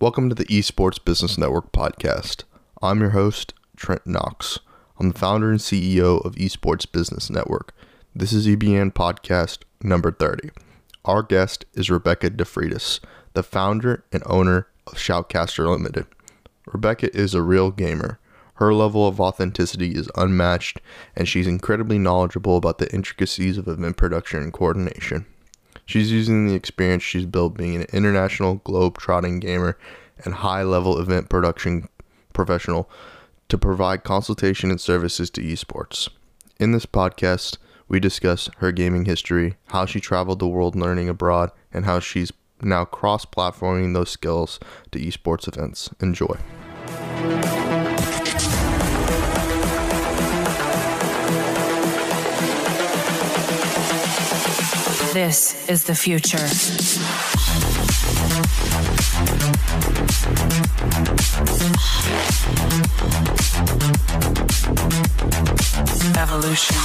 Welcome to the Esports Business Network podcast. I'm your host, Trent Knox. I'm the founder and CEO of Esports Business Network. This is EBN podcast number 30. Our guest is Rebecca DeFreitas, the founder and owner of Shoutcaster Limited. Rebecca is a real gamer. Her level of authenticity is unmatched, and she's incredibly knowledgeable about the intricacies of event production and coordination. She's using the experience she's built being an international globe-trotting gamer and high-level event production professional to provide consultation and services to esports. In this podcast, we discuss her gaming history, how she traveled the world learning abroad, and how she's now cross-platforming those skills to esports events. Enjoy. This is the future. Evolution.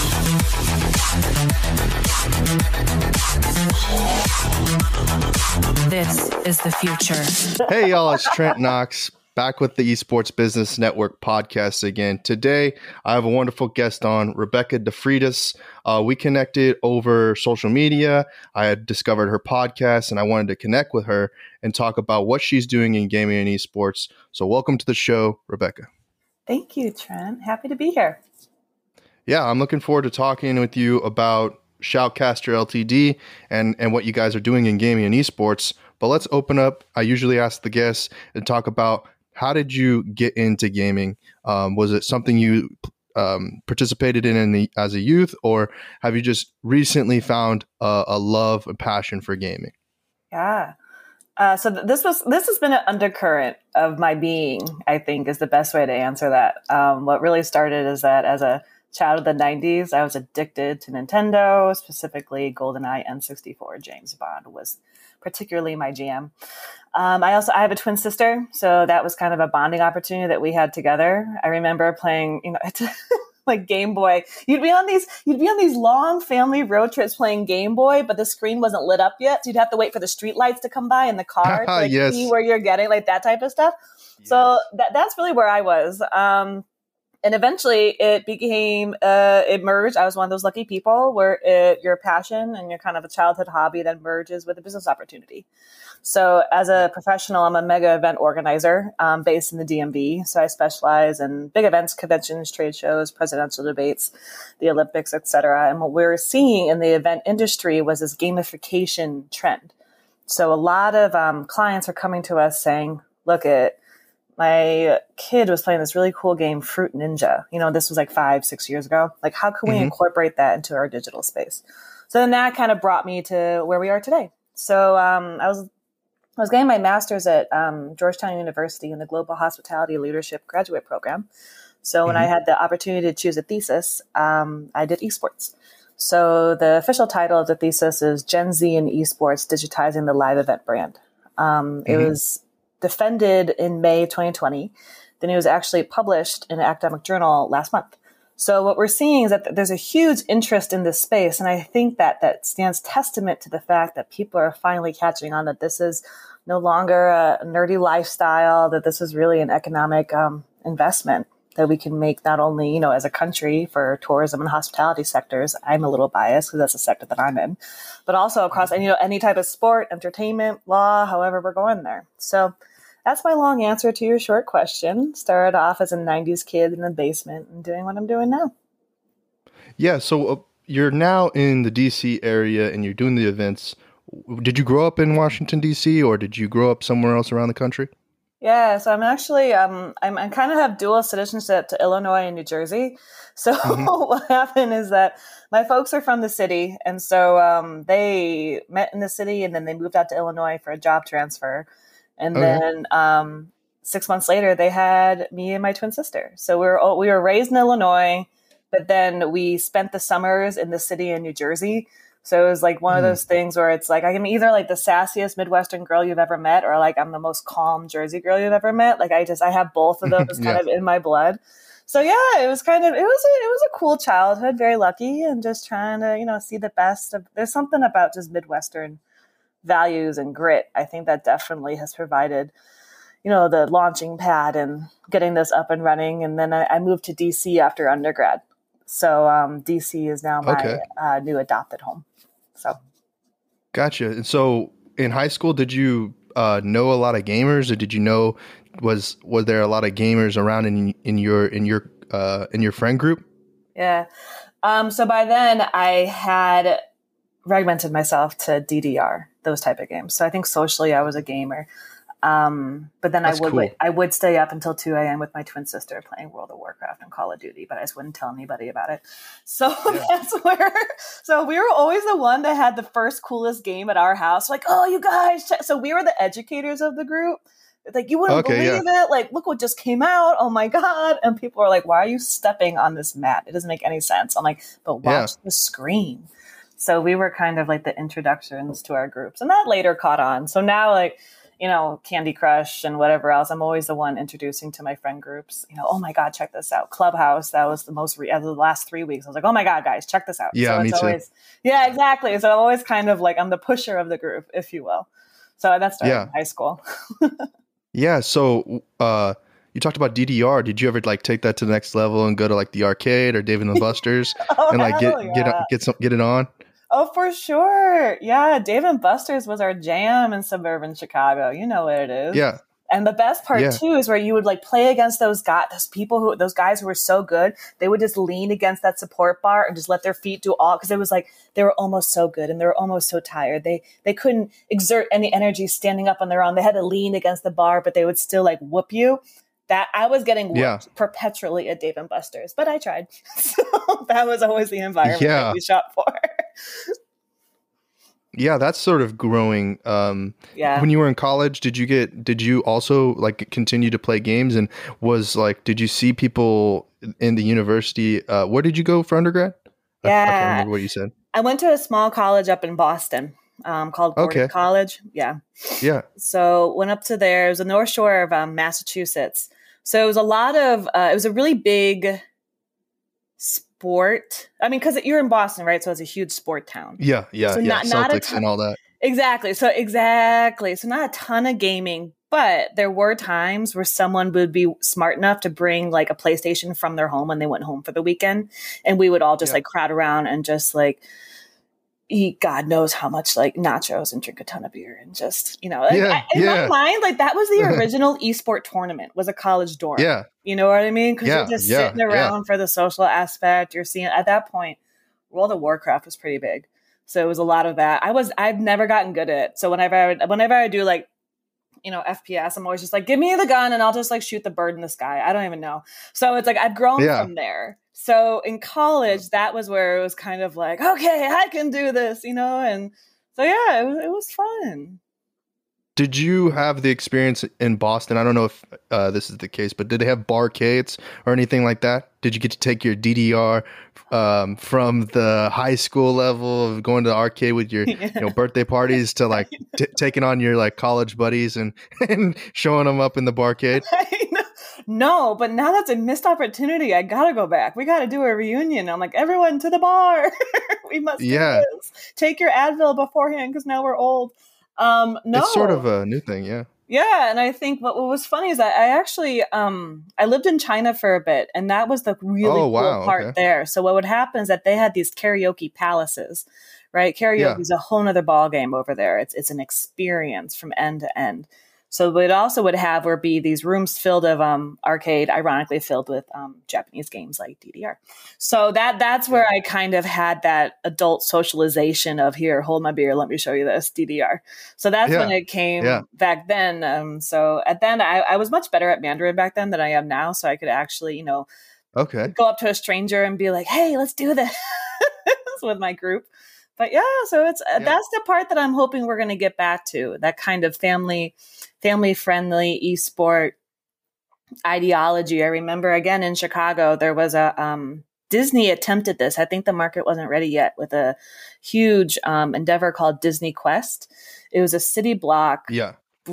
This is the future. Hey y'all, it's Trent Knox. Back with the Esports Business Network podcast again. Today, I have a wonderful guest on, Rebecca DeFreitas. We connected over social media. I had discovered her podcast, and I wanted to connect with her and talk about what she's doing in gaming and esports. So welcome to the show, Rebecca. Thank you, Trent. Happy to be here. Yeah, I'm looking forward to talking with you about Shoutcaster Ltd. and what you guys are doing in gaming and esports. But let's open up. I usually ask the guests and talk about, how did you get into gaming? Was it something you participated in as a youth, or have you just recently found a love and passion for gaming? Yeah. So this has been an undercurrent of my being, I think, is the best way to answer that. What really started is that as a child of the 90s, I was addicted to Nintendo, specifically GoldenEye N64. James Bond was particularly my jam. I have a twin sister, so that was kind of a bonding opportunity that we had together. I remember playing, like Game Boy. You'd be on these long family road trips playing Game Boy, but the screen wasn't lit up yet, so you'd have to wait for the street lights to come by in the car to Yes. see where you're getting, like that type of stuff. Yes. So that's really where I was. And eventually it became, it merged. I was one of those lucky people where your passion and your kind of a childhood hobby then merges with a business opportunity. So as a professional, I'm a mega event organizer based in the DMV. So I specialize in big events, conventions, trade shows, presidential debates, the Olympics, et cetera. And what we were seeing in the event industry was this gamification trend. So a lot of clients are coming to us saying, look, my kid was playing this really cool game, Fruit Ninja. This was like 5-6 years ago. Like, how can we incorporate that into our digital space? So then that kind of brought me to where we are today. So I was getting my master's at Georgetown University in the Global Hospitality Leadership Graduate Program. So when I had the opportunity to choose a thesis, I did esports. So the official title of the thesis is Gen Z in Esports, Digitizing the Live Event Brand. It was defended in May 2020. Then it was actually published in an academic journal last month. So what we're seeing is that there's a huge interest in this space. And I think that stands testament to the fact that people are finally catching on that this is no longer a nerdy lifestyle, that this is really an economic investment that we can make not only, as a country for tourism and hospitality sectors. I'm a little biased because that's the sector that I'm in, but also across any type of sport, entertainment, law, however we're going there. So that's my long answer to your short question. Started off as a 90s kid in the basement and doing what I'm doing now. Yeah, so you're now in the DC area and you're doing the events. Did you grow up in Washington, D.C., or did you grow up somewhere else around the country? Yeah, so I'm actually, I kind of have dual citizenship to Illinois and New Jersey. So what happened is that my folks are from the city. And so they met in the city and then they moved out to Illinois for a job transfer. And then 6 months later, they had me and my twin sister. So we were raised in Illinois, but then we spent the summers in the city in New Jersey. So it was like one of those things where it's like, I'm either like the sassiest Midwestern girl you've ever met, or like I'm the most calm Jersey girl you've ever met. Like I have both of those kind of in my blood. So yeah, it was a cool childhood, very lucky, and just trying to, see the best of, there's something about just Midwestern values and grit. I think that definitely has provided, the launching pad and getting this up and running. And then I moved to DC after undergrad. So DC is now my new adopted home. So. Gotcha. And so in high school, did you know a lot of gamers, or did you know, was there a lot of gamers around in your friend group? Yeah. So by then I had regimented myself to DDR, those type of games. So I think socially I was a gamer. But then I would stay up until 2 a.m. with my twin sister playing World of Warcraft and Call of Duty, but I just wouldn't tell anybody about it. So so we were always the one that had the first coolest game at our house. Like, oh, you guys. So we were the educators of the group. Like, you wouldn't believe it. Like, look what just came out. Oh my God. And people are like, why are you stepping on this mat? It doesn't make any sense. I'm like, but watch the screen. So we were kind of like the introductions to our groups, and that later caught on. So now, like, Candy Crush and whatever else, I'm always the one introducing to my friend groups, oh my God, check this out. Clubhouse, that was the most, the last 3 weeks. I was like, oh my God, guys, check this out. Yeah, so me too. Yeah, exactly. So I'm always kind of like, I'm the pusher of the group, if you will. So that started in high school. Yeah. So you talked about DDR. Did you ever like take that to the next level and go to like the arcade or Dave and Buster's and like get it on? Oh, for sure. Yeah. Dave and Buster's was our jam in suburban Chicago. You know what it is. Yeah. And the best part too is where you would like play against those guys who were so good. They would just lean against that support bar and just let their feet do all, because it was like they were almost so good and they were almost so tired. They couldn't exert any energy standing up on their own. They had to lean against the bar, but they would still like whoop you. That I was getting whooped perpetually at Dave and Buster's, but I tried. So that was always the environment that we shot for. Yeah, that's sort of growing. When you were in college, did you also like continue to play games, and did you see people in the university? Where did you go for undergrad? Yeah. I can't remember what you said. I went to a small college up in Boston called Gordon College. Yeah. Yeah. So went up to there. It was the North Shore of Massachusetts. So it was it was a really big sport. I mean, because you're in Boston, right? So it's a huge sport town. Yeah. So not Celtics and all that. Exactly. So not a ton of gaming, but there were times where someone would be smart enough to bring like a PlayStation from their home when they went home for the weekend. And we would all just like crowd around and just like eat God knows how much like nachos and drink a ton of beer and just, in my mind, like that was the original esport tournament, was a college dorm. Yeah. You know what I mean? Because you're just sitting around for the social aspect. You're seeing at that point, World of Warcraft was pretty big. So it was a lot of that. I've never gotten good at it. So whenever I do like, FPS, I'm always just like, give me the gun and I'll just like shoot the bird in the sky. I don't even know. So it's like, I've grown from there. So in college, that was where it was kind of like, okay, I can do this, and so, it was fun. Did you have the experience in Boston? I don't know if this is the case, but did they have barcades or anything like that? Did you get to take your DDR from the high school level of going to the arcade with your birthday parties to like taking on your like college buddies and showing them up in the barcade? No, but now that's a missed opportunity. I gotta go back. We gotta do a reunion. I'm like, everyone to the bar. We must do this. Take your Advil beforehand because now we're old. No, it's sort of a new thing. Yeah. Yeah. And I think what was funny is that I actually, I lived in China for a bit, and that was the really cool part there. So what would happen is that they had these karaoke palaces, right? Karaoke is a whole nother ball game over there. It's an experience from end to end. So what it also would have would be these rooms filled of arcade, ironically filled with Japanese games like DDR. So that's where I kind of had that adult socialization of, here, hold my beer, let me show you this DDR. So that's when it came back then. So at then I was much better at Mandarin back then than I am now. So I could actually, go up to a stranger and be like, hey, let's do this with my group. But so it's that's the part that I'm hoping we're going to get back to, that kind of family friendly esport ideology. I remember again in Chicago, there was a Disney attempted this. I think the market wasn't ready yet, with a huge endeavor called Disney Quest. It was a city block. Yeah.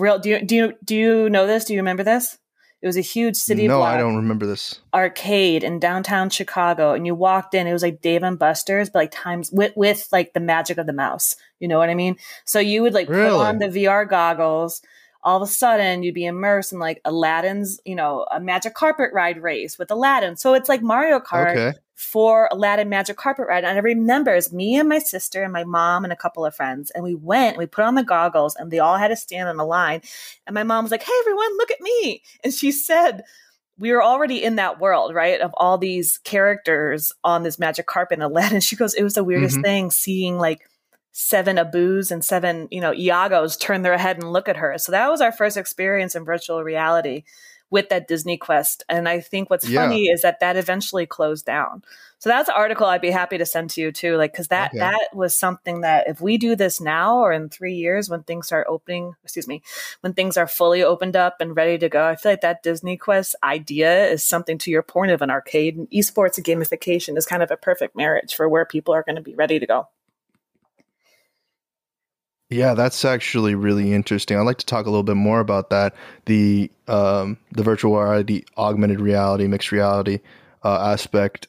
Do you know this? Do you remember this? It was a huge city block. No, I don't remember this. Arcade in downtown Chicago, and you walked in. It was like Dave and Buster's, but like times with like the magic of the mouse. You know what I mean? So you would like put on the VR goggles. all of a sudden you'd be immersed in like Aladdin's, a magic carpet ride race with Aladdin. So it's like Mario Kart Okay. for Aladdin magic carpet ride. And I remember it was me and my sister and my mom and a couple of friends. And we put on the goggles and they all had to stand in a line. And my mom was like, "Hey, everyone, look at me." And she said, we were already in that world, right? Of all these characters on this magic carpet in Aladdin. She goes, it was the weirdest thing seeing like 7 Abus and 7, Iagos turn their head and look at her. So that was our first experience in virtual reality with that Disney Quest. And I think what's funny is that eventually closed down. So that's an article I'd be happy to send to you too. Like, cause that was something that if we do this now or in 3 years, when things are when things are fully opened up and ready to go, I feel like that Disney Quest idea is something, to your point, of an arcade, and esports and gamification is kind of a perfect marriage for where people are going to be ready to go. Yeah, that's actually really interesting. I'd like to talk a little bit more about that. The virtual reality, augmented reality, mixed reality aspect.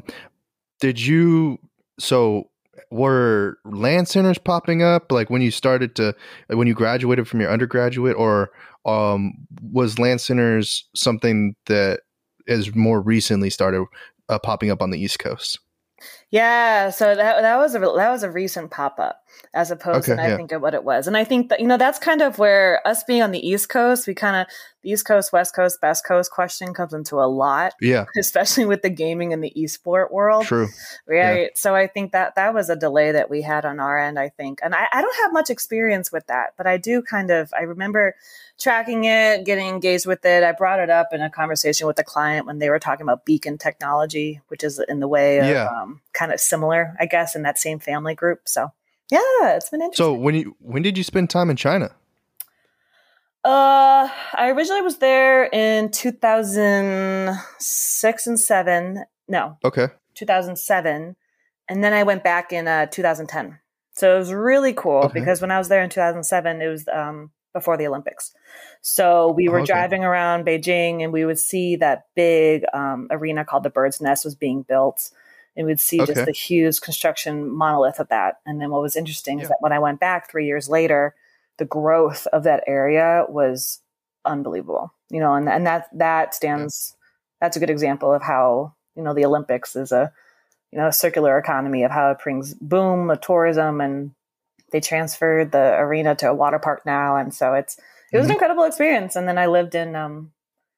Were LAN centers popping up like when you graduated from your undergraduate, or was LAN centers something that is more recently started popping up on the East Coast? Yeah, so that was a recent pop up as opposed to I think of what it was. And I think that that's kind of where us being on the East Coast, the East Coast, West Coast, Best Coast question comes into a lot. Yeah. Especially with the gaming and the esport world. True. Right. Yeah. So I think that was a delay that we had on our end, I think. And I don't have much experience with that, but I do I remember tracking it, getting engaged with it. I brought it up in a conversation with a client when they were talking about beacon technology, which is in the way of kind of similar, I guess, in that same family group. So yeah, it's been interesting. So when did you spend time in China? I originally was there in 2006 and 7. No. Okay. 2007. And then I went back in 2010. So it was really cool because when I was there in 2007, it was before the Olympics. So we were driving around Beijing and we would see that big arena called the Bird's Nest was being built. And we'd see just the huge construction monolith of that. And then what was interesting is that when I went back 3 years later, the growth of that area was unbelievable. And that stands, that's a good example of how, the Olympics is a circular economy of how it brings boom of tourism, and they transferred the arena to a water park now. And so it was an incredible experience. And then I lived in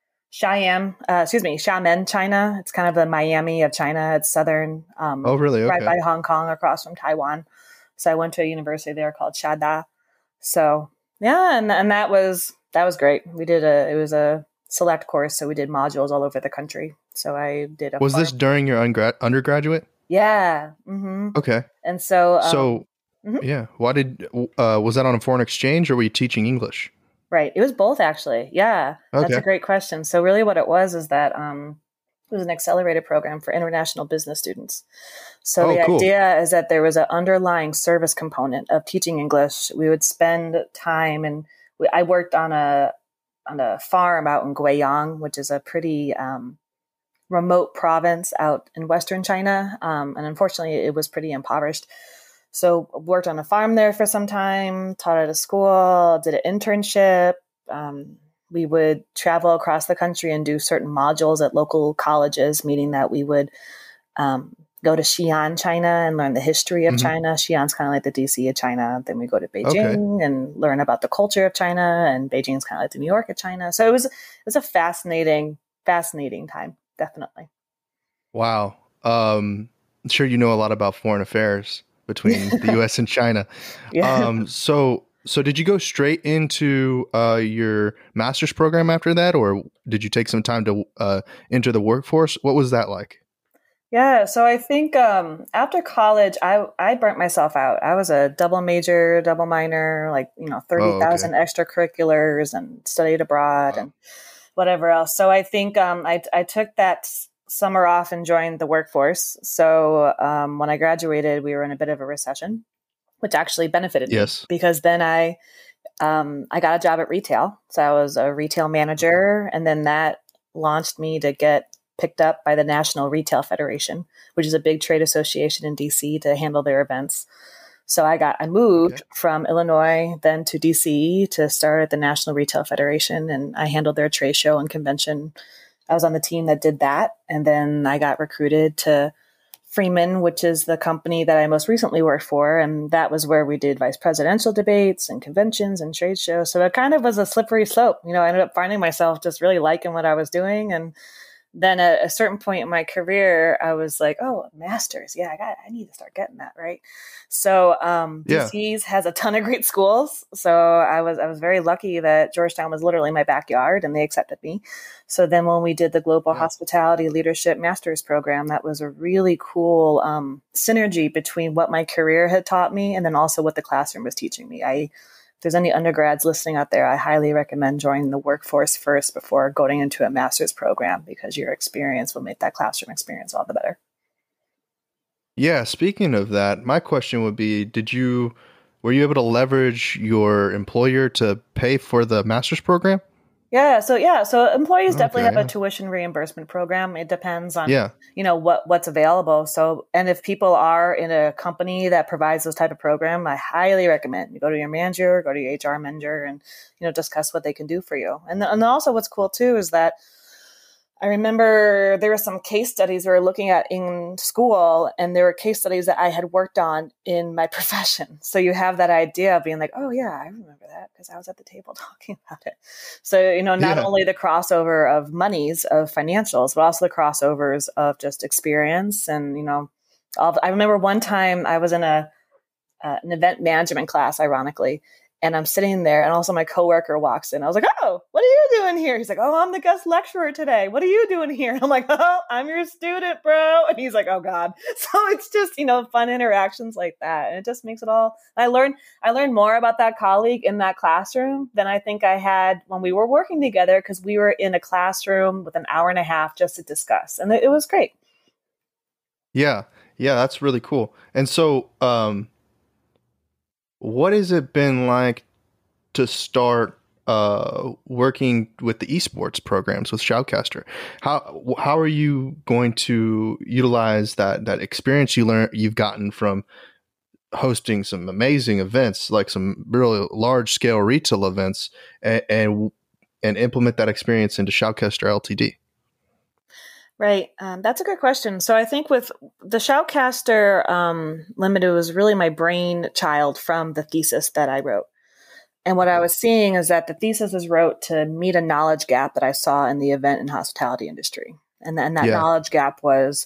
Xiamen, China. It's kind of the Miami of China. It's southern, really? Okay. Right by Hong Kong, across from Taiwan. So I went to a university there called Shada. So yeah, and that was great. It was a select course, so we did modules all over the country. So I did. Was this during your undergraduate? Yeah. Mm-hmm. Okay. And so. Yeah. Why was that on a foreign exchange, or were you teaching English? Right. It was both, actually. Yeah. That's a great question. So really what it was is that it was an accelerated program for international business students. So the idea is that there was an underlying service component of teaching English. We would spend time, and I worked on a farm out in Guiyang, which is a pretty remote province out in Western China. And unfortunately, it was pretty impoverished. So worked on a farm there for some time, taught at a school, did an internship. We would travel across the country and do certain modules at local colleges, meaning that we would go to Xi'an, China, and learn the history of China. Xi'an's kind of like the DC of China. Then we go to Beijing and learn about the culture of China, and Beijing's kind of like the New York of China. So it was a fascinating time, definitely. Wow. I'm sure you know a lot about foreign affairs between the U.S. and China. Yeah. So did you go straight into your master's program after that, or did you take some time to enter the workforce? What was that like? Yeah, so I think after college, I burnt myself out. I was a double major, double minor, 30,000 extracurriculars, and studied abroad and whatever else. So I think I took that summer off and joined the workforce. So when I graduated, we were in a bit of a recession, which actually benefited me because then I got a job at retail. So I was a retail manager, and then that launched me to get picked up by the National Retail Federation, which is a big trade association in DC to handle their events. So I moved from Illinois then to DC to start at the National Retail Federation, and I handled their trade show and convention. I was on the team that did that. And then I got recruited to Freeman, which is the company that I most recently worked for. And that was where we did vice presidential debates and conventions and trade shows. So it kind of was a slippery slope. You know, I ended up finding myself just really liking what I was doing. And then at a certain point in my career, I was like, oh, master's. Yeah, I need to start getting that, right? So DC's has a ton of great schools. So I was very lucky that Georgetown was literally my backyard and they accepted me. So then when we did the Global Hospitality Leadership Master's program, that was a really cool synergy between what my career had taught me and then also what the classroom was teaching me. If there's any undergrads listening out there, I highly recommend joining the workforce first before going into a master's program, because your experience will make that classroom experience all the better. Yeah, speaking of that, my question would be, were you able to leverage your employer to pay for the master's program? So employees definitely have a tuition reimbursement program. It depends on, what's available. So, and if people are in a company that provides those type of program, I highly recommend you go to your manager, go to your HR manager and, discuss what they can do for you. And also what's cool too is that I remember there were some case studies we were looking at in school, and there were case studies that I had worked on in my profession. So you have that idea of being like, oh yeah, I remember that because I was at the table talking about it. So, not only the crossover of monies, of financials, but also the crossovers of just experience. And, I remember one time I was in an event management class, ironically, and I'm sitting there, and also my coworker walks in. I was like, oh, what are you doing here? He's like, oh, I'm the guest lecturer today. What are you doing here? And I'm like, oh, I'm your student, bro. And he's like, oh God. So it's just, fun interactions like that. And it just makes it all, I learned more about that colleague in that classroom than I think I had when we were working together, because we were in a classroom with an hour and a half just to discuss. And it was great. Yeah. Yeah. That's really cool. And so, what has it been like to start working with the esports programs with Shoutcaster? How are you going to utilize that experience you've gotten from hosting some amazing events, like some really large scale retail events, and implement that experience into Shoutcaster Ltd? Right. That's a good question. So I think with the Shoutcaster Limited was really my brainchild from the thesis that I wrote. And what I was seeing is that the thesis was wrote to meet a knowledge gap that I saw in the event and hospitality industry. And that knowledge gap was,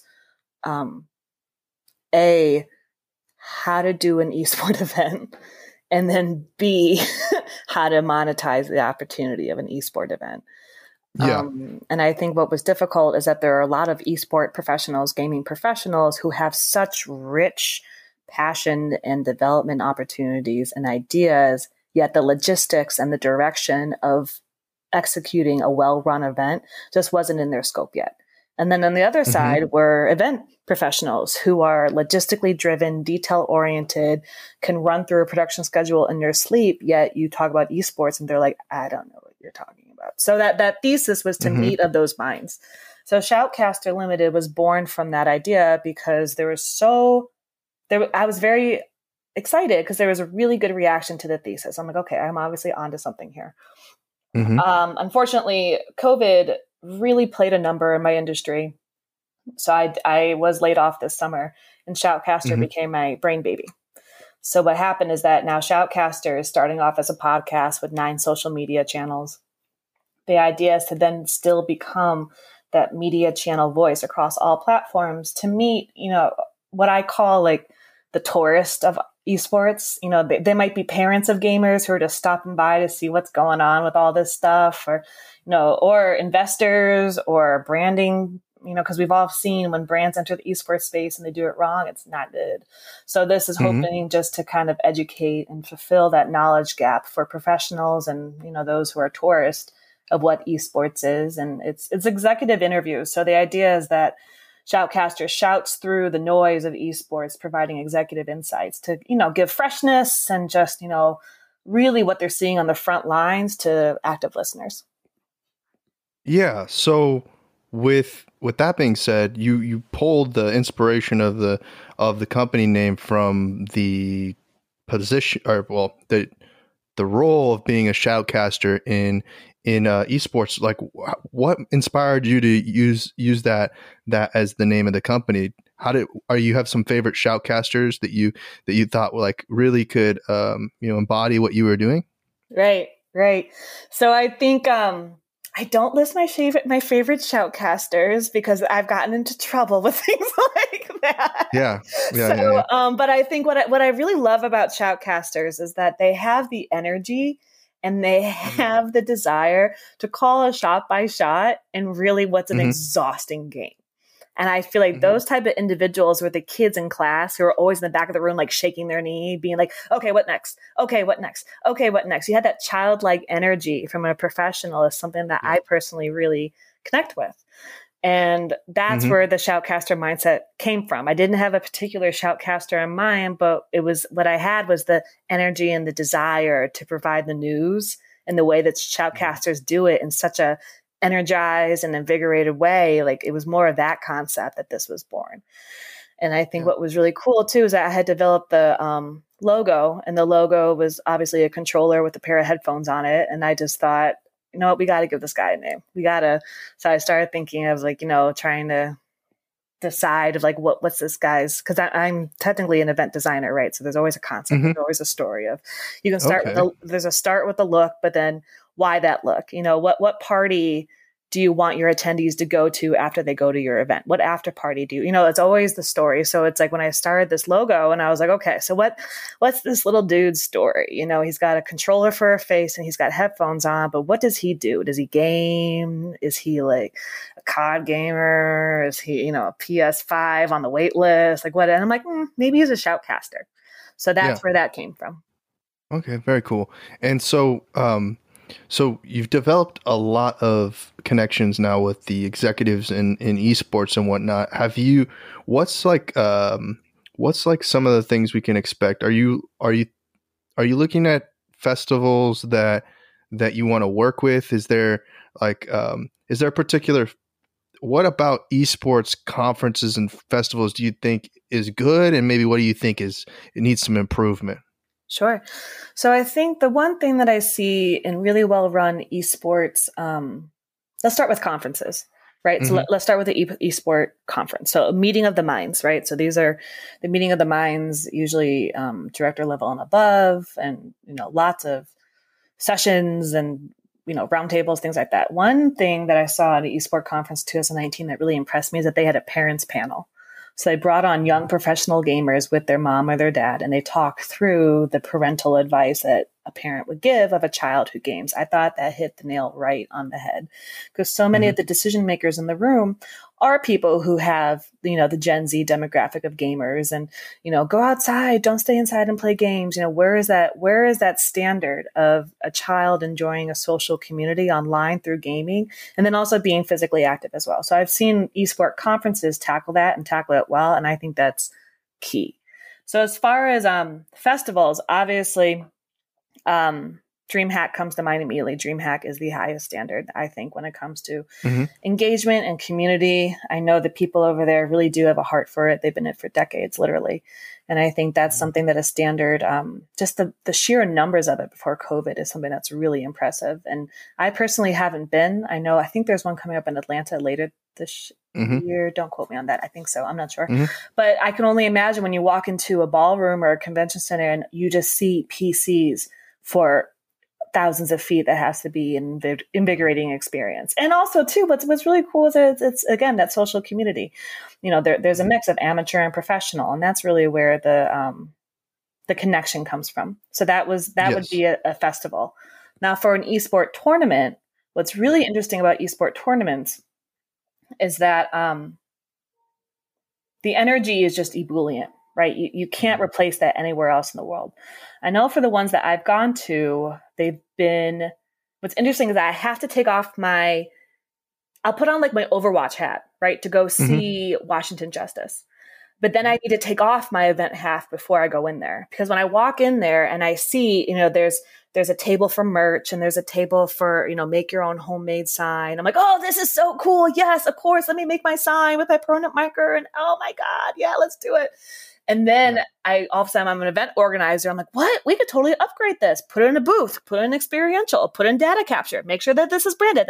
A, how to do an esport event, and then B, how to monetize the opportunity of an esport event. Yeah. And I think what was difficult is that there are a lot of esport professionals, gaming professionals, who have such rich passion and development opportunities and ideas, yet the logistics and the direction of executing a well-run event just wasn't in their scope yet. And then on the other side were event professionals who are logistically driven, detail-oriented, can run through a production schedule in their sleep, yet you talk about esports and they're like, I don't know what you're talking about. So that thesis was to meet of those minds. So Shoutcaster Limited was born from that idea because I was very excited because there was a really good reaction to the thesis. I'm like, okay, I'm obviously onto something here. Unfortunately, COVID really played a number in my industry. So I was laid off this summer, and Shoutcaster became my brain baby. So what happened is that now Shoutcaster is starting off as a podcast with 9 social media channels. The idea is to then still become that media channel voice across all platforms to meet, what I call like the tourist of esports. They might be parents of gamers who are just stopping by to see what's going on with all this stuff, or investors or branding, because we've all seen when brands enter the esports space and they do it wrong, it's not good. So this is hoping just to kind of educate and fulfill that knowledge gap for professionals and, those who are tourists of what esports is. And it's executive interviews. So the idea is that Shoutcaster shouts through the noise of esports, providing executive insights to, give freshness and just, really what they're seeing on the front lines to active listeners. Yeah. So with that being said, you pulled the inspiration of the company name from the position, or well, the role of being a shoutcaster in esports. Like, what inspired you to use that as the name of the company? You have some favorite shoutcasters that you thought like really could embody what you were doing? Right. So I think I don't list my favorite shoutcasters because I've gotten into trouble with things like that. Yeah. But I think what I really love about shoutcasters is that they have the energy and they have the desire to call a shot by shot and really what's an exhausting game. And I feel like those type of individuals were the kids in class who are always in the back of the room, like shaking their knee, being like, okay, what next? Okay, what next? Okay, what next? You had that childlike energy from a professional is something that I personally really connect with. And that's where the shoutcaster mindset came from. I didn't have a particular shoutcaster in mind, but it was what I had was the energy and the desire to provide the news in the way that shoutcasters do it in such a energized and invigorated way. Like it was more of that concept that this was born. And I think what was really cool too is that I had developed the logo, and the logo was obviously a controller with a pair of headphones on it. And I just thought, you know what, we got to give this guy a name. So I started thinking of like, trying to decide of like, what's this guy's, because I'm technically an event designer, right? So there's always a concept, there's always a story of, you can start there's a start with the look, but then why that look? What party do you want your attendees to go to after they go to your event? What after party do you, it's always the story. So it's like when I started this logo and I was like, okay, so what's this little dude's story? He's got a controller for a face and he's got headphones on, but what does he do? Does he game? Is he like a COD gamer? Is he, a PS5 on the wait list? Like what? And I'm like, maybe he's a shoutcaster. So that's where that came from. Okay. Very cool. And so you've developed a lot of connections now with the executives in esports and whatnot. What's like some of the things we can expect? Are you looking at festivals that you want to work with? Is there a particular, what about esports conferences and festivals do you think is good? And maybe what do you think it needs some improvement? Sure. So I think the one thing that I see in really well-run esports, let's start with conferences, right? So let's start with the esport conference. So a meeting of the minds, right? So these are the meeting of the minds, usually director level and above, and, lots of sessions and, roundtables, things like that. One thing that I saw at an esport conference 2019 that really impressed me is that they had a parents panel. So they brought on young professional gamers with their mom or their dad, and they talked through the parental advice that a parent would give of a child who games. I thought that hit the nail right on the head because so many of the decision makers in the room are people who have, the Gen Z demographic of gamers and, go outside, don't stay inside and play games. Where is that standard of a child enjoying a social community online through gaming and then also being physically active as well? So I've seen esport conferences tackle that and tackle it well. And I think that's key. So as far as festivals, obviously, DreamHack comes to mind immediately. DreamHack is the highest standard, I think, when it comes to engagement and community. I know the people over there really do have a heart for it. They've been in it for decades, literally. And I think that's something that is standard. Just the sheer numbers of it before COVID is something that's really impressive. And I personally haven't been. I think there's one coming up in Atlanta later this year. Don't quote me on that. I think so. I'm not sure. But I can only imagine when you walk into a ballroom or a convention center and you just see PCs for thousands of feet, that has to be an invigorating experience. And also too, what's really cool is that it's again, that social community, there's a mix of amateur and professional. And that's really where the connection comes from. So that would be a festival. Now for an esport tournament, what's really interesting about esport tournaments is that the energy is just ebullient, right? You can't replace that anywhere else in the world. I know for the ones that I've gone to, what's interesting is that I have to take off I'll put on like my Overwatch hat, right? To go see Washington Justice. But then I need to take off my event hat before I go in there. Because when I walk in there and I see, there's a table for merch and there's a table for, make your own homemade sign. I'm like, oh, this is so cool. Yes, of course. Let me make my sign with my permanent marker. And oh my God, yeah, let's do it. And then all of a sudden I'm an event organizer. I'm like, what? We could totally upgrade this. Put it in a booth, put it in experiential, put in data capture, make sure that this is branded.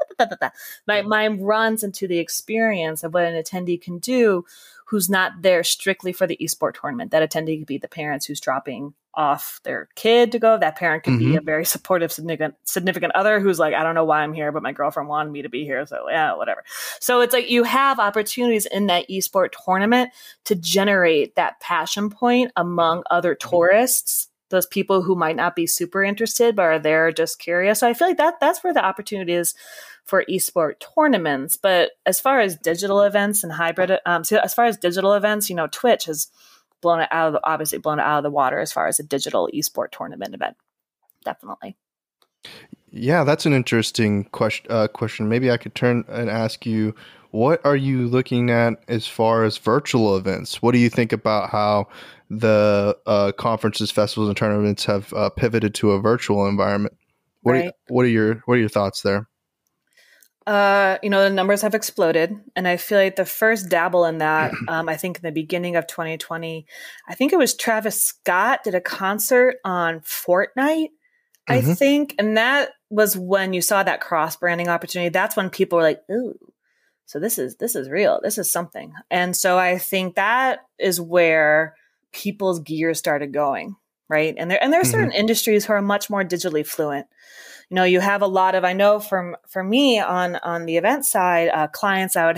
My mind runs into the experience of what an attendee can do who's not there strictly for the esport tournament. That attendee could be the parents who's dropping off their kid to go. That parent could be a very supportive, significant other who's like, I don't know why I'm here, but my girlfriend wanted me to be here. So yeah, whatever. So it's like you have opportunities in that esport tournament to generate that passion point among other tourists, those people who might not be super interested, but are there just curious. So I feel like that's where the opportunity is for esport tournaments. But as far as digital events and hybrid, so as far as digital events, Twitch has blown it out of the water as far as a digital esport tournament event. Definitely. Yeah, that's an interesting question. Maybe I could turn and ask you, what are you looking at as far as virtual events? What do you think about how the conferences, festivals, and tournaments have pivoted to a virtual environment? What are your thoughts there? The numbers have exploded, and I feel like the first dabble in that, I think in the beginning of 2020, I think it was Travis Scott did a concert on Fortnite, I think, and that was when you saw that cross branding opportunity. That's when people were like, "Ooh, so this is real. This is something." And so I think that is where people's gears started going, right? And there are certain industries who are much more digitally fluent. You have a lot of, I know for me on the event side, clients I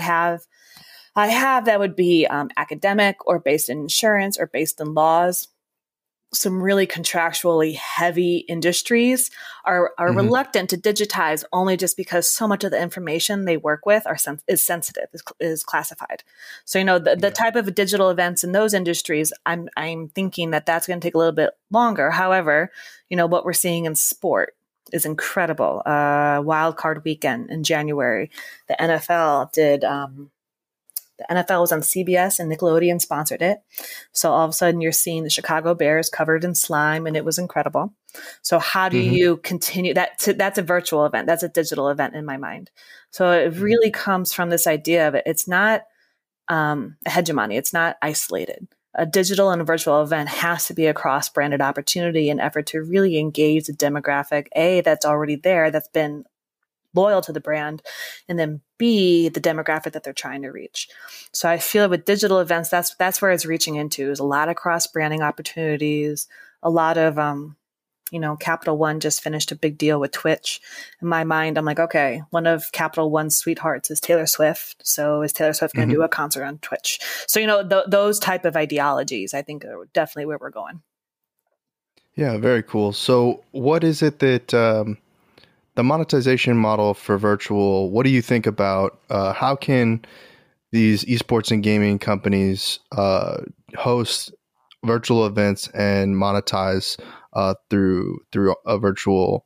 have that would be academic or based in insurance or based in laws. Some really contractually heavy industries are reluctant to digitize only just because so much of the information they work with is sensitive, is classified. So, the type of digital events in those industries, I'm thinking that's going to take a little bit longer. However, what we're seeing in sport is incredible. Wild Card Weekend in January, the NFL did. The NFL was on CBS and Nickelodeon sponsored it. So all of a sudden you're seeing the Chicago Bears covered in slime, and it was incredible. So how do you continue that? That's a virtual event. That's a digital event in my mind. So it really comes from this idea of it's not a hegemony. It's not isolated. A digital and a virtual event has to be a cross-branded opportunity in effort to really engage the demographic, A, that's already there, that's been loyal to the brand, and then B, the demographic that they're trying to reach. So I feel with digital events, that's where it's reaching into, is a lot of cross-branding opportunities, a lot of, Capital One just finished a big deal with Twitch. In my mind, I'm like, okay, one of Capital One's sweethearts is Taylor Swift. So is Taylor Swift going to do a concert on Twitch? So, those type of ideologies, I think, are definitely where we're going. Yeah, very cool. So what is it that the monetization model for virtual, what do you think about how can these esports and gaming companies host virtual events and monetize through a virtual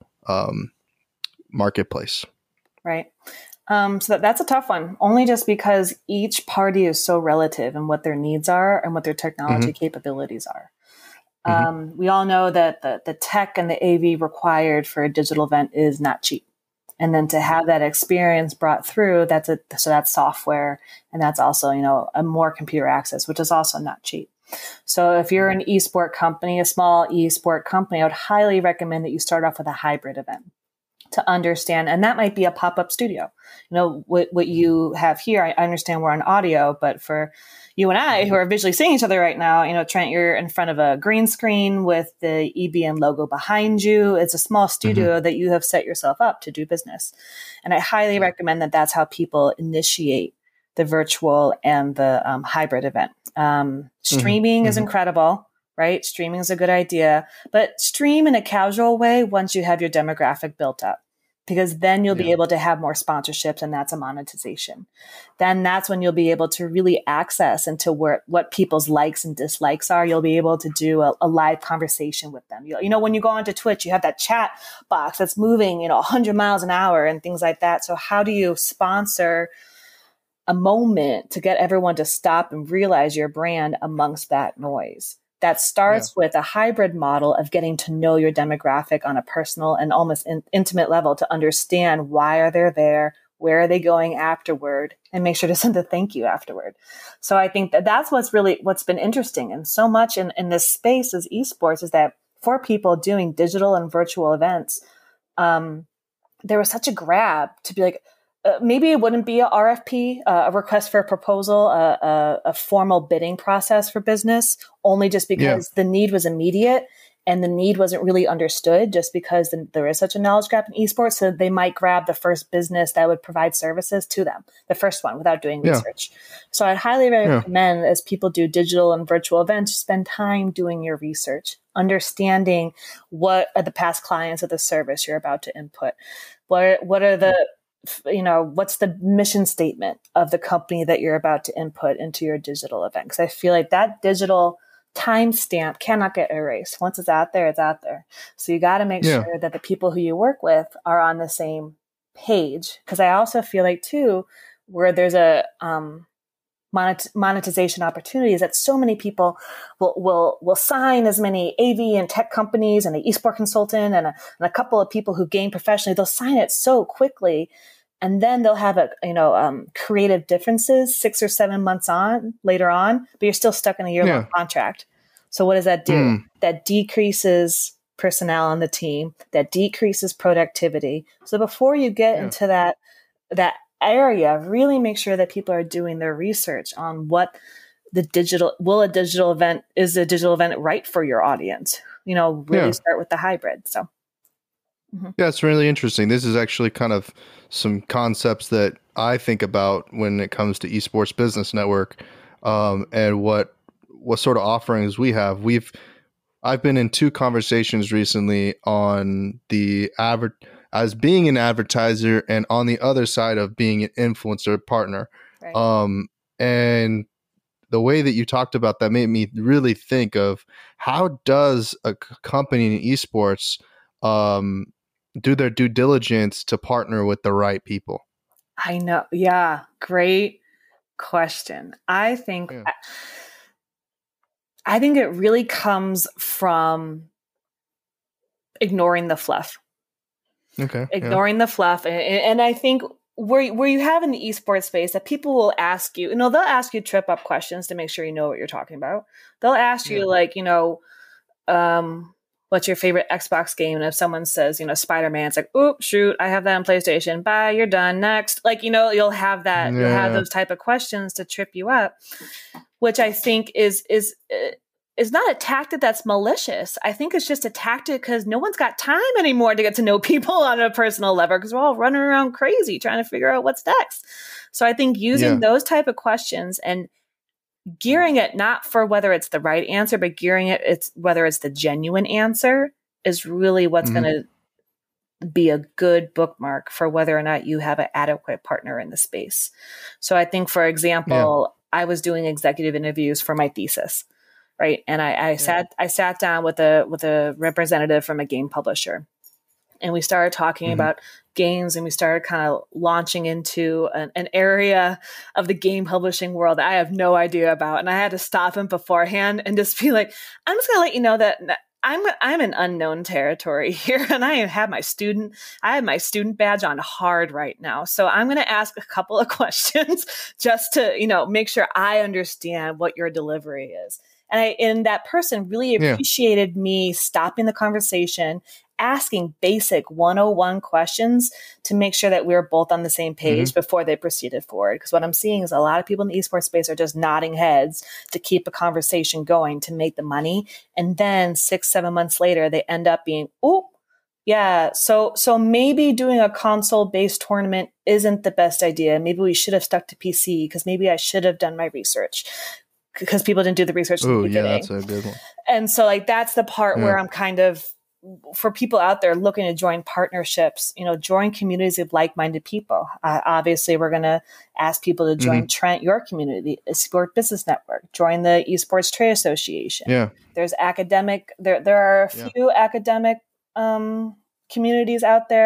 marketplace? Right. So that's a tough one, only just because each party is so relative in what their needs are and what their technology capabilities are. We all know that the tech and the AV required for a digital event is not cheap. And then to have that experience brought through, that's software, and that's also, a more computer access, which is also not cheap. So if you're an esport company, a small esport company, I would highly recommend that you start off with a hybrid event to understand, and that might be a pop-up studio. What you have here, I understand we're on audio, but for you and I who are visually seeing each other right now, Trent, you're in front of a green screen with the EBN logo behind you. It's a small studio that you have set yourself up to do business. And I highly recommend that that's how people initiate the virtual and the hybrid event. Streaming is incredible, right? Streaming is a good idea, but stream in a casual way once you have your demographic built up, because then you'll be able to have more sponsorships, and that's a monetization. Then that's when you'll be able to really access into what people's likes and dislikes are. You'll be able to do a live conversation with them. When you go onto Twitch, you have that chat box that's moving, 100 miles an hour and things like that. So how do you sponsor a moment to get everyone to stop and realize your brand amongst that noise? That starts with a hybrid model of getting to know your demographic on a personal and almost intimate level to understand why are they there, Where are they going afterward? And make sure to send a thank you afterward. So I think that that's what's been interesting. And so much in this space as esports is that for people doing digital and virtual events, there was such a grab to be like, maybe it wouldn't be a RFP, a request for a proposal, a formal bidding process for business, only just because the need was immediate and the need wasn't really understood, just because there is such a knowledge gap in esports. So they might grab the first business that would provide services to them, the first one, without doing research. So I'd highly recommend, as people do digital and virtual events, spend time doing your research, understanding what are the past clients of the service you're about to input. What are the what's the mission statement of the company that you're about to input into your digital event? Because I feel like that digital timestamp cannot get erased. Once it's out there, it's out there. So you got to make sure that the people who you work with are on the same page. Because I also feel like, too, where there's a monetization opportunities, that so many people will sign as many AV and tech companies and an esport consultant and a couple of people who game professionally. They'll sign it so quickly, and then they'll have creative differences 6 or 7 months later on, but you're still stuck in a year-long contract. So what does that do? That decreases personnel on the team. That decreases productivity. So before you get into that area, really make sure that people are doing their research on what is a digital event right for your audience? Really start with the hybrid. So. Yeah, it's really interesting. This is actually kind of some concepts that I think about when it comes to Esports Business Network, and what sort of offerings we have. I've been in 2 conversations recently on as being an advertiser and on the other side of being an influencer partner. Right. And the way that you talked about that made me really think of, how does a company in esports do their due diligence to partner with the right people? I know. Yeah. Great question. I think it really comes from ignoring the fluff. Okay. Ignoring the fluff. And I think where you have in the esports space that people will ask you, they'll ask you trip up questions to make sure you know what you're talking about. They'll ask you what's your favorite Xbox game? And if someone says, Spider-Man, it's like, oop, shoot, I have that on PlayStation. Bye, you're done. Next. You'll have that. You'll have those type of questions to trip you up, which I think is not a tactic that's malicious. I think it's just a tactic because no one's got time anymore to get to know people on a personal level, because we're all running around crazy trying to figure out what's next. So I think using those type of questions and gearing it not for whether it's the right answer, but gearing it's whether it's the genuine answer is really what's going to be a good bookmark for whether or not you have an adequate partner in the space. So I think, for example, I was doing executive interviews for my thesis, right? And I sat down with a representative from a game publisher, and we started talking about games, and we started kind of launching into an area of the game publishing world that I have no idea about. And I had to stop him beforehand and just be like, I'm just going to let you know that I'm in unknown territory here, and I have my student badge on hard right now. So I'm going to ask a couple of questions just to, make sure I understand what your delivery is. And that person really appreciated me stopping the conversation, asking basic 101 questions to make sure that we were both on the same page before they proceeded forward. Because what I'm seeing is a lot of people in the esports space are just nodding heads to keep a conversation going to make the money. And then 6-7 months later, they end up being, so maybe doing a console-based tournament isn't the best idea. Maybe we should have stuck to PC, because maybe I should have done my research, because people didn't do the research. Oh, yeah, that's a good one. And so that's the part where I'm kind of, for people out there looking to join partnerships, join communities of like-minded people. Obviously, we're going to ask people to join Trent, your community, Esport Business Network, join the Esports Trade Association. Yeah. There's academic, there are a few academic communities out there.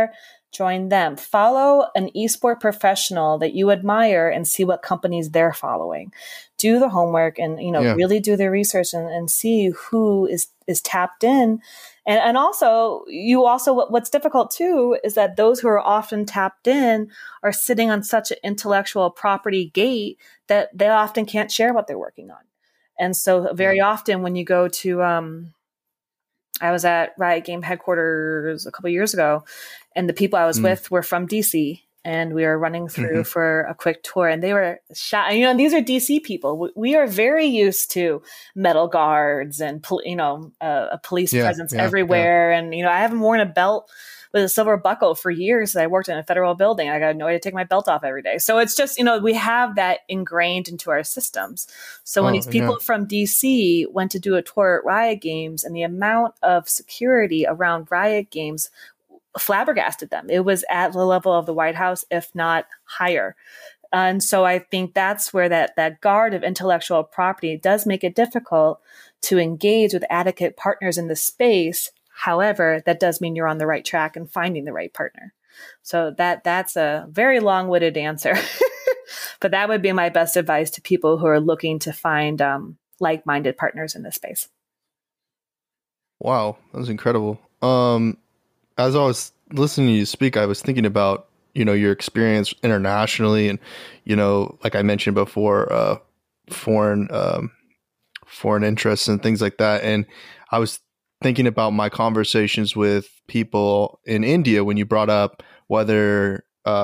join them. Follow an esport professional that you admire and see what companies they're following. Do the homework and, really do the research and see who is tapped in. And also, what's difficult too is that those who are often tapped in are sitting on such an intellectual property gate that they often can't share what they're working on. And so very often when you go to, I was at Riot Game headquarters a couple of years ago, and the people I was with were from DC, and we were running through for a quick tour, and they were shot. These are DC people. We are very used to metal guards and a police presence everywhere. And I haven't worn a belt with a silver buckle for years. I worked in a federal building. I got no way to take my belt off every day. So it's just, we have that ingrained into our systems. So when these people from DC went to do a tour at Riot Games, and the amount of security around Riot Games flabbergasted them. It was at the level of the White House, if not higher. And so I think that's where that guard of intellectual property does make it difficult to engage with adequate partners in the space. However, that does mean you're on the right track and finding the right partner. So that's a very long-winded answer, but that would be my best advice to people who are looking to find like-minded partners in this space. Wow, that was incredible. As I was listening to you speak, I was thinking about, your experience internationally and, like I mentioned before, foreign interests and things like that. And I was thinking about my conversations with people in India when you brought up whether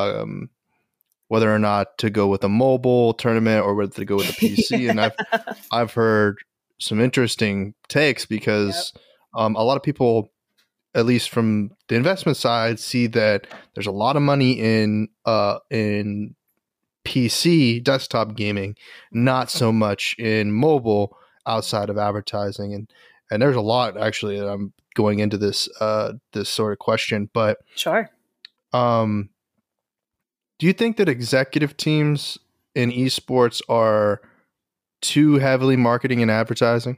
or not to go with a mobile tournament or whether to go with a PC. And I've heard some interesting takes because a lot of people, at least from the investment side, see that there's a lot of money in PC desktop gaming, not so much in mobile outside of advertising. And there's a lot actually that I'm going into this sort of question, but sure. Do you think that executive teams in esports are too heavily marketing and advertising?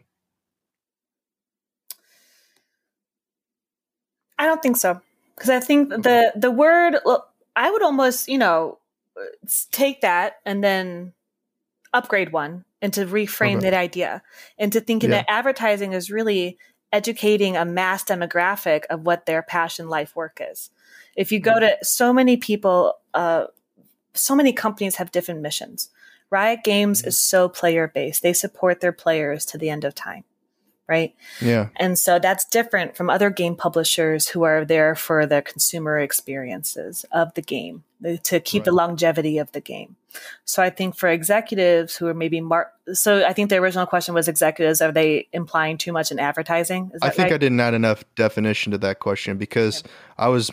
I don't think so, because I think the word, I would almost take that and then upgrade one and to reframe that idea into thinking that advertising is really educating a mass demographic of what their passion, life, work is. If you go to so many people, so many companies have different missions. Riot Games is so player based. They support their players to the end of time. Right. Yeah. And so that's different from other game publishers who are there for the consumer experiences of the game to keep the longevity of the game. So I think for executives who are maybe so I think the original question was executives, are they implying too much in advertising? Is that I think right? I didn't add enough definition to that question because I was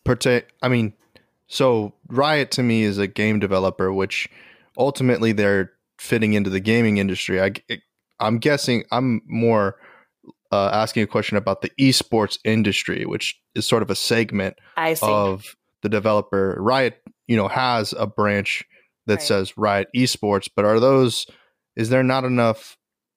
so Riot to me is a game developer, which ultimately they're fitting into the gaming industry. I'm guessing I'm more asking a question about the esports industry, which is sort of a segment of the developer. Riot, has a branch that says Riot Esports, but is there not enough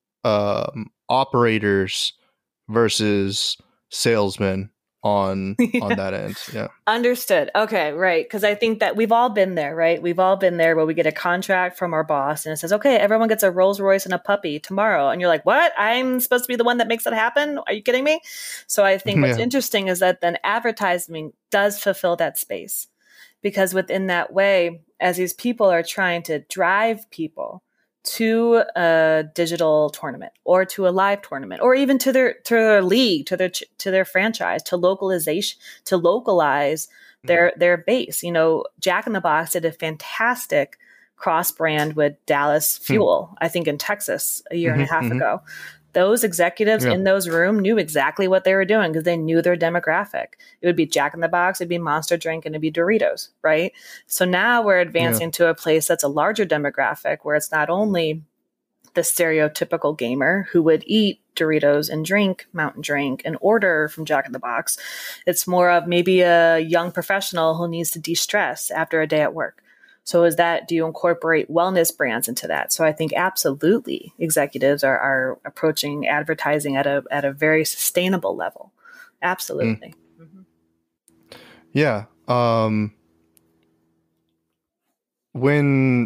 operators versus salesmen on that end? Yeah. Understood. Okay. Right. Because I think that we've all been there, right? We've all been there where we get a contract from our boss and it says, okay, everyone gets a Rolls Royce and a puppy tomorrow. And you're like, what? I'm supposed to be the one that makes it happen? Are you kidding me? So I think what's interesting is that then advertising does fulfill that space, because within that way, as these people are trying to drive people to a digital tournament or to a live tournament or even to their league, to their franchise, to localize their base. Jack in the Box did a fantastic cross brand with Dallas Fuel, I think in Texas a year and a half ago. Those executives in those rooms knew exactly what they were doing because they knew their demographic. It would be Jack in the Box, it'd be Monster Drink, and it'd be Doritos, right? So now we're advancing to a place that's a larger demographic where it's not only the stereotypical gamer who would eat Doritos and drink Mountain Drink and order from Jack in the Box. It's more of maybe a young professional who needs to de-stress after a day at work. So do you incorporate wellness brands into that? So I think absolutely executives are approaching advertising at a very sustainable level. Absolutely. Yeah. When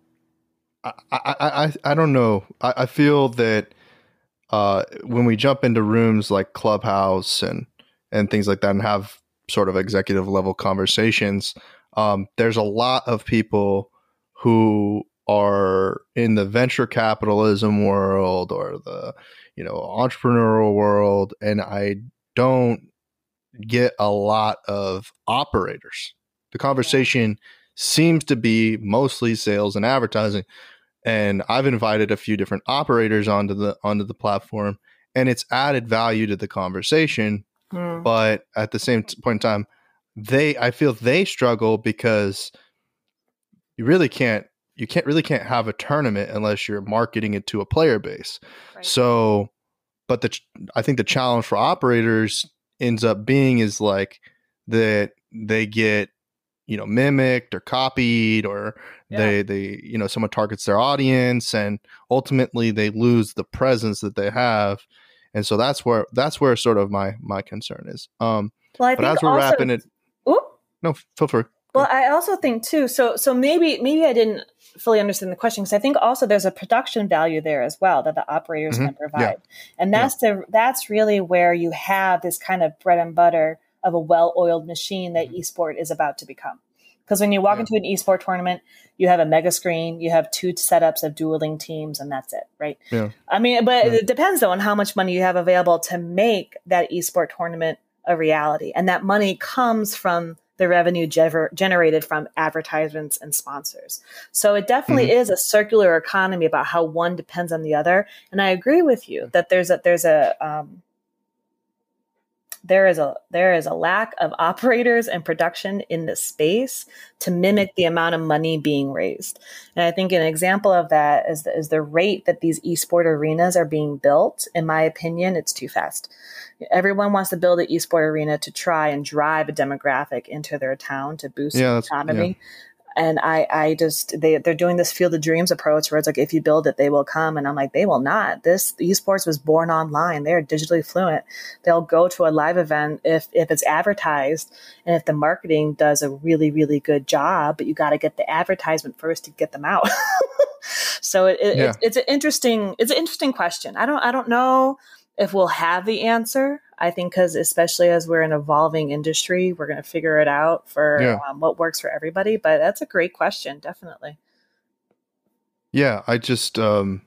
I don't know. I feel that when we jump into rooms like Clubhouse and things like that and have sort of executive level conversations, there's a lot of people who are in the venture capitalism world or the entrepreneurial world, and I don't get a lot of operators. The conversation seems to be mostly sales and advertising. And I've invited a few different operators onto the platform, and it's added value to the conversation. But at the same point in time, I feel they struggle because you can't have a tournament unless you're marketing it to a player base. Right. So, but I think the challenge for operators ends up being is like that they get mimicked or copied, or they someone targets their audience, and ultimately they lose the presence that they have. And so that's where sort of my concern is. Well, I but think as we're also, wrapping it, no, feel free. Well, I also think too. So maybe I didn't fully understand the question, because I think also there's a production value there as well that the operators can provide, and that's really where you have this kind of bread and butter of a well-oiled machine that esport is about to become. Because when you walk into an esport tournament, you have a mega screen, you have 2 setups of dueling teams, and that's it, right? Yeah. I mean, but it depends though on how much money you have available to make that esport tournament a reality. And that money comes from the revenue generated from advertisements and sponsors. So it definitely is a circular economy about how one depends on the other. And I agree with you that there is a lack of operators and production in this space to mimic the amount of money being raised. And I think an example of that is the rate that these esport arenas are being built. In my opinion, it's too fast. Everyone wants to build an esport arena to try and drive a demographic into their town to boost the economy. Yeah. And they're doing this Field of Dreams approach where it's like, if you build it, they will come. And I'm like, they will not. Esports was born online. They're digitally fluent. They'll go to a live event if it's advertised and if the marketing does a really, really good job, but you got to get the advertisement first to get them out. So it's an interesting question. I don't know if we'll have the answer. I think because especially as we're an evolving industry, we're going to figure it out for what works for everybody. But that's a great question, definitely. Yeah, I just, I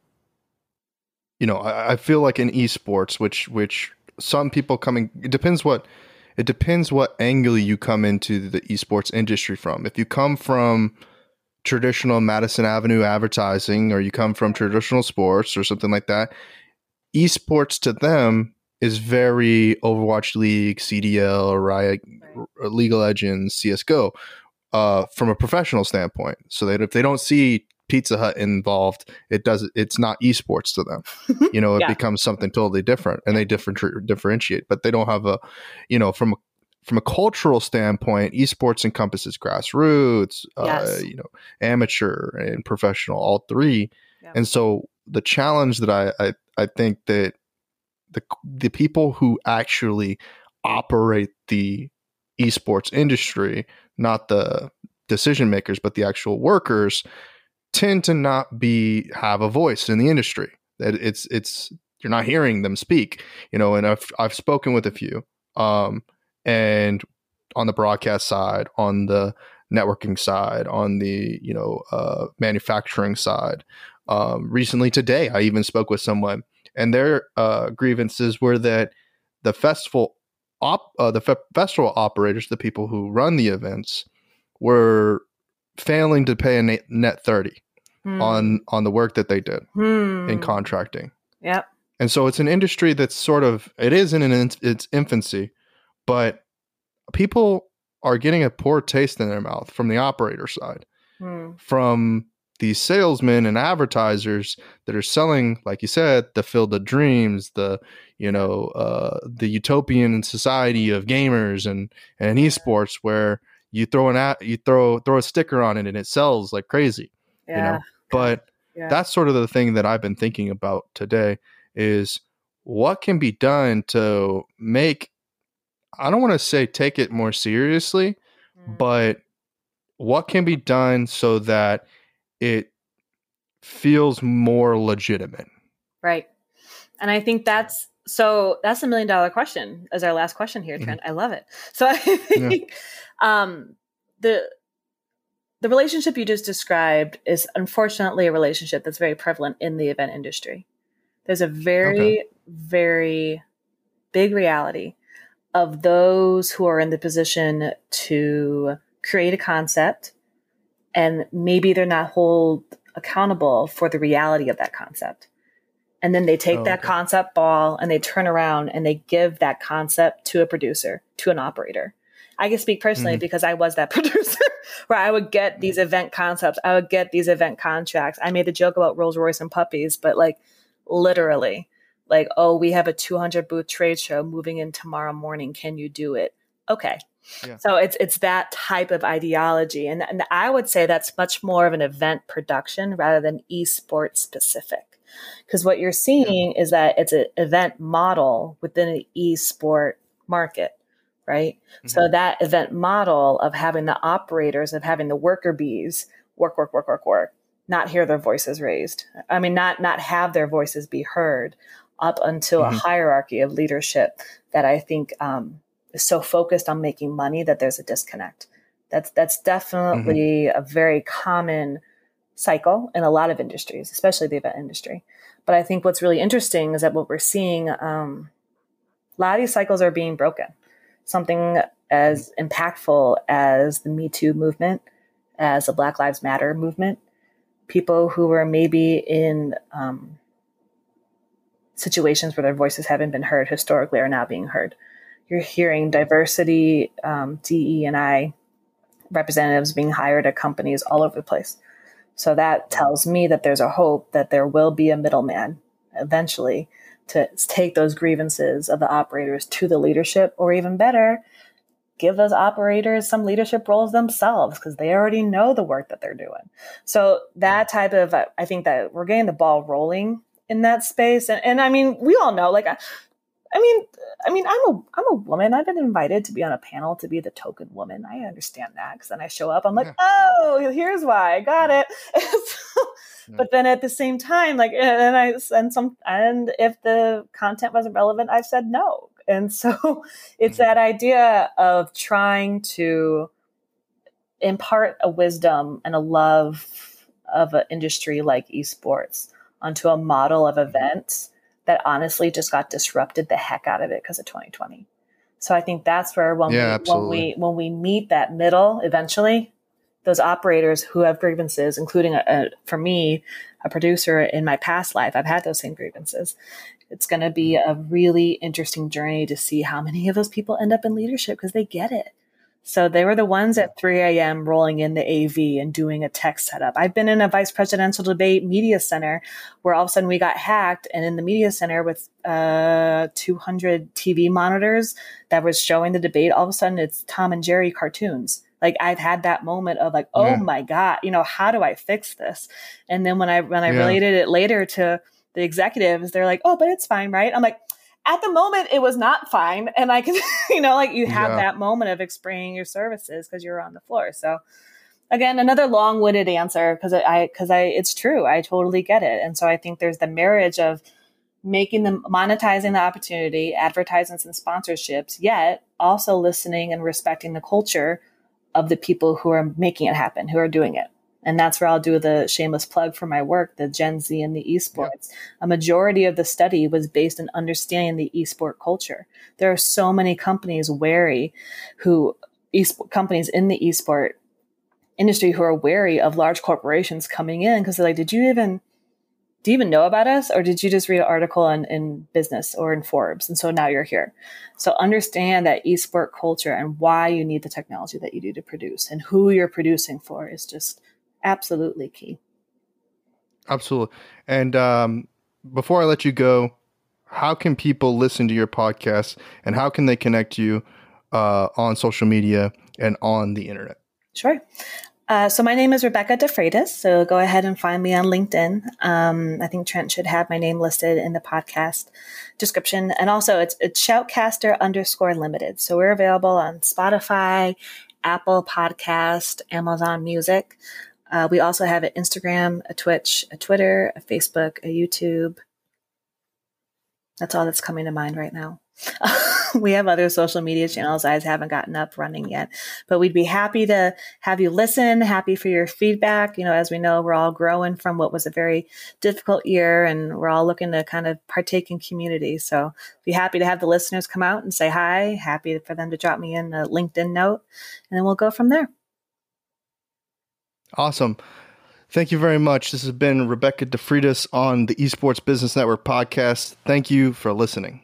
feel like in esports, which some people it depends what angle you come into the esports industry from. If you come from traditional Madison Avenue advertising, or you come from traditional sports or something like that, esports to them is very Overwatch League, CDL, Riot, League of Legends, CSGO, from a professional standpoint. So that if they don't see Pizza Hut involved, it's not esports to them. It becomes something totally different, and they differentiate. But they don't have from a cultural standpoint, esports encompasses grassroots, amateur and professional, all three. Yeah. And so the challenge that I think that the people who actually operate the esports industry, not the decision makers, but the actual workers, tend to not have a voice in the industry. That it's you're not hearing them speak, and I've spoken with a few, and on the broadcast side, on the networking side, on the manufacturing side. Recently today, I even spoke with someone, and their grievances were that the festival operators, the people who run the events, were failing to pay a net 30 on the work that they did in contracting. Yep. And so it's an industry that's it is in its infancy, but people are getting a poor taste in their mouth from the operator side, from these salesmen and advertisers that are selling, like you said, the Field of Dreams, the utopian society of gamers and esports, where you throw a sticker on it and it sells like crazy. Yeah. But that's sort of the thing that I've been thinking about today is what can be done to make, I don't want to say take it more seriously, but what can be done so that it feels more legitimate? Right. And I think that's $1 million question as our last question here, Trent. I love it. So I think the relationship you just described is unfortunately a relationship that's very prevalent in the event industry. There's a very, very big reality of those who are in the position to create a concept, and maybe they're not held accountable for the reality of that concept. And then they take that concept ball and they turn around and they give that concept to a producer, to an operator. I can speak personally because I was that producer where I would get these event concepts. I would get these event contracts. I made the joke about Rolls Royce and puppies, but like literally like, oh, we have a 200 booth trade show moving in tomorrow morning. Can you do it? Okay. Yeah. So it's that type of ideology. And I would say that's much more of an event production rather than esports specific. Because what you're seeing is that it's an event model within an esport market, right? So that event model of having the operators, of having the worker bees work, not hear their voices raised. I mean, not have their voices be heard up until a hierarchy of leadership that I think is so focused on making money that there's a disconnect. That's definitely a very common cycle in a lot of industries, especially the event industry. But I think what's really interesting is that what we're seeing, a lot of these cycles are being broken. Something as impactful as the Me Too movement, as the Black Lives Matter movement, people who were maybe in situations where their voices haven't been heard historically are now being heard. You're hearing diversity, DE&I representatives being hired at companies all over the place. So that tells me that there's a hope that there will be a middleman eventually to take those grievances of the operators to the leadership, or even better, give those operators some leadership roles themselves because they already know the work that they're doing. So that type of, I think that we're getting the ball rolling in that space. And I mean, we all know, like, I mean, I'm a woman. I've been invited to be on a panel to be the token woman. I understand that because then I show up. I'm like, oh, here's why I got it. But then at the same time, like, and if the content wasn't relevant, I said no. And so it's that idea of trying to impart a wisdom and a love of an industry like esports onto a model of events that honestly just got disrupted the heck out of it because of 2020. So I think that's where when we meet that middle, eventually, those operators who have grievances, including for me, a producer in my past life, I've had those same grievances. It's going to be a really interesting journey to see how many of those people end up in leadership because they get it. So they were the ones at 3 a.m. rolling in the AV and doing a tech setup. I've been in a vice presidential debate media center where all of a sudden we got hacked, and in the media center with 200 TV monitors that was showing the debate, all of a sudden it's Tom and Jerry cartoons. Like I've had that moment of like, oh my God, how do I fix this? And then when I related it later to the executives, they're like, oh, but it's fine, right? I'm like, at the moment, it was not fine. And I can, you have that moment of explaining your services because you're on the floor. So again, another long-winded answer because it's true. I totally get it. And so I think there's the marriage of monetizing the opportunity, advertisements and sponsorships, yet also listening and respecting the culture of the people who are making it happen, who are doing it. And that's where I'll do the shameless plug for my work, the Gen Z and the esports. A majority of the study was based on understanding the esport culture. There are so many companies companies in the esport industry who are wary of large corporations coming in because they're like, do you even know about us? Or did you just read an article in Business or in Forbes? And so now you're here. So understand that esport culture and why you need the technology that you do to produce and who you're producing for is just absolutely key. Absolutely. And before I let you go, how can people listen to your podcast and how can they connect you on social media and on the internet? Sure. So my name is Rebecca DeFreitas. So go ahead and find me on LinkedIn. I think Trent should have my name listed in the podcast description. And also it's Shoutcaster _limited. So we're available on Spotify, Apple Podcast, Amazon Music. We also have an Instagram, a Twitch, a Twitter, a Facebook, a YouTube. That's all that's coming to mind right now. We have other social media channels I haven't gotten up running yet, but we'd be happy to have you listen, happy for your feedback. As we know, we're all growing from what was a very difficult year, and we're all looking to kind of partake in community. So be happy to have the listeners come out and say hi, happy for them to drop me in a LinkedIn note, and then we'll go from there. Awesome. Thank you very much. This has been Rebecca DeFreitas on the Esports Business Network podcast. Thank you for listening.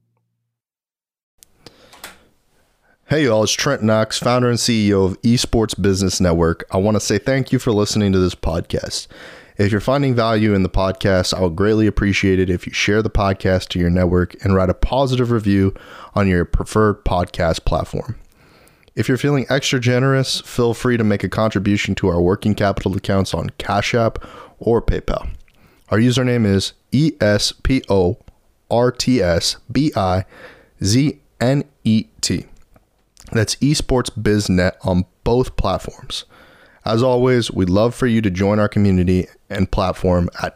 Hey y'all, it's Trent Knox, founder and CEO of Esports Business Network. I want to say thank you for listening to this podcast. If you're finding value in the podcast, I would greatly appreciate it if you share the podcast to your network and write a positive review on your preferred podcast platform. If you're feeling extra generous, feel free to make a contribution to our working capital accounts on Cash App or PayPal. Our username is ESPORTSBIZNET. That's esportsbiznet on both platforms. As always, we'd love for you to join our community and platform at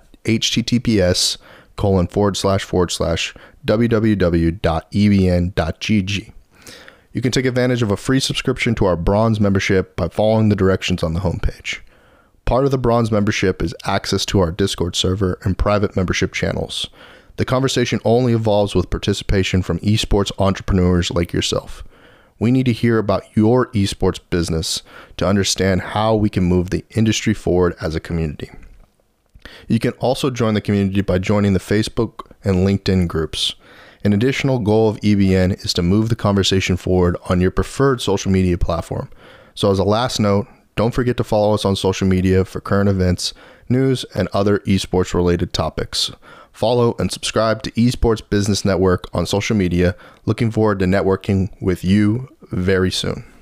https://www.ebn.gg. You can take advantage of a free subscription to our Bronze membership by following the directions on the homepage. Part of the Bronze membership is access to our Discord server and private membership channels. The conversation only evolves with participation from esports entrepreneurs like yourself. We need to hear about your esports business to understand how we can move the industry forward as a community. You can also join the community by joining the Facebook and LinkedIn groups. An additional goal of EBN is to move the conversation forward on your preferred social media platform. So as a last note, don't forget to follow us on social media for current events, news, and other esports related topics. Follow and subscribe to Esports Business Network on social media. Looking forward to networking with you very soon.